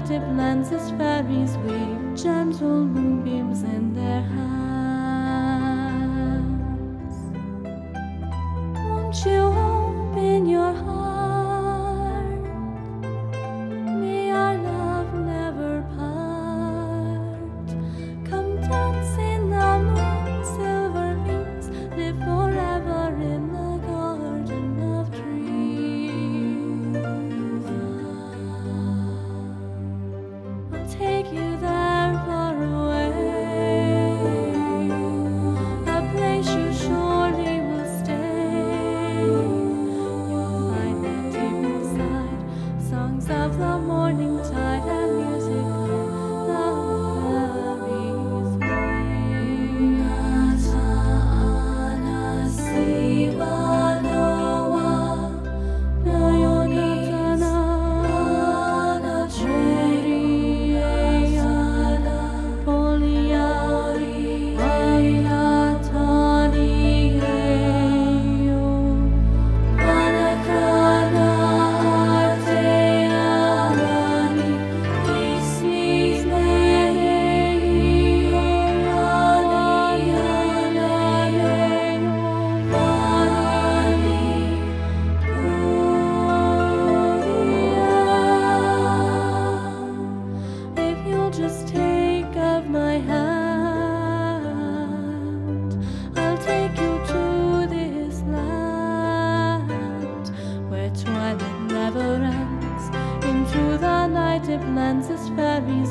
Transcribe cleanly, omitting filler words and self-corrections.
night it blends as fairies weave gentle moonbeams in their hands. Won't you open your heart? May our love never part. Come dance in the moon's silver beams, live forever in the garden of dreams. I'll take you there far away, a place you surely will stay. You'll find there deep inside songs of the morning tide and music of the fairies' way. Nasa Sibaloa, Nayonitana, Anatreriana, Poliari, Ailatani, Heyo, Anakrana, Arteanani, Isnis, Neyo, Rani, Anayo, Rani, if you'll just take of my hand, I'll take you to this land where twilight never ends. Into the night it blends as fairies